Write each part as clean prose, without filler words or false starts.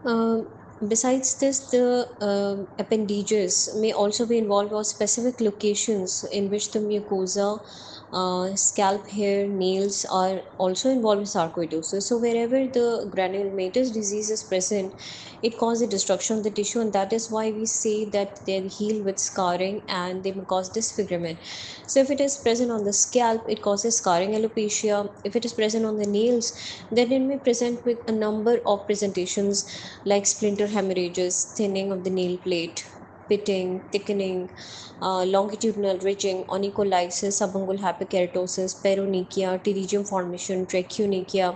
Um, Besides this, the appendages may also be involved or specific locations in which the mucosa, scalp, hair, nails are also involved with sarcoidosis. So wherever the granulomatous disease is present, it causes destruction of the tissue, and that is why we say that they heal with scarring and they may cause disfigurement. So if it is present on the scalp, it causes scarring alopecia. If it is present on the nails, then it may present with a number of presentations like splinter hemorrhages, thinning of the nail plate, pitting, thickening, longitudinal ridging, onycholysis, subungual hyperkeratosis, peronekia, pterygium formation, trichonychia,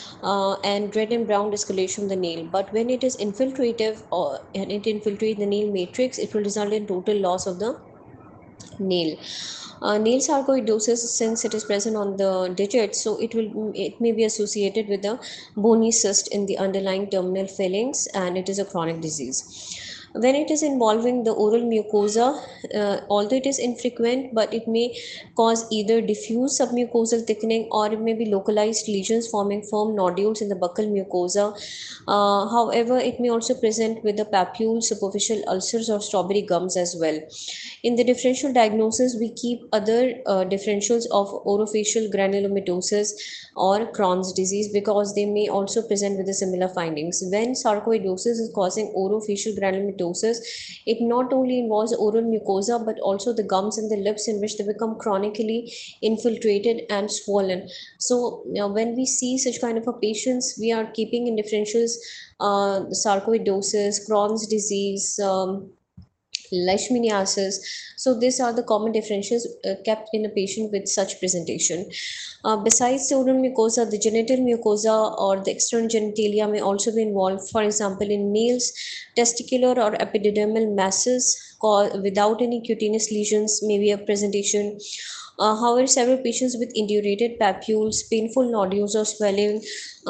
and red and brown discoloration of the nail. But when it is infiltrative and it infiltrates the nail matrix, it will result in total loss of the nail. Nail sarcoidosis, since it is present on the digits, so it may be associated with a bony cyst in the underlying terminal fillings, and it is a chronic disease. When it is involving the oral mucosa, although it is infrequent, but it may cause either diffuse submucosal thickening or it may be localized lesions forming firm nodules in the buccal mucosa. However, it may also present with the papule, superficial ulcers, or strawberry gums as well. In the differential diagnosis, we keep other differentials of orofacial granulomatosis or Crohn's disease because they may also present with the similar findings. When sarcoidosis is causing orofacial granulomatosis, it not only involves oral mucosa but also the gums and the lips in which they become chronically infiltrated and swollen. So when we see such kind of a patients, we are keeping in differentials sarcoidosis, Crohn's disease, leishmaniasis. So these are the common differences kept in a patient with such presentation. Besides the oral mucosa, the genital mucosa or the external genitalia may also be involved. For example, in males, testicular or epididymal masses without any cutaneous lesions may be a presentation. However, several patients with indurated papules, painful nodules or swelling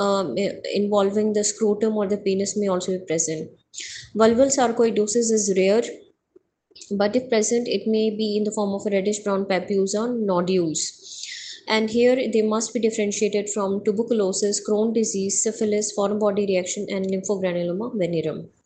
involving the scrotum or the penis may also be present. Vulval sarcoidosis is rare, but if present, it may be in the form of a reddish brown papules or nodules. And here they must be differentiated from tuberculosis, Crohn's disease, syphilis, foreign body reaction, and lymphogranuloma venereum.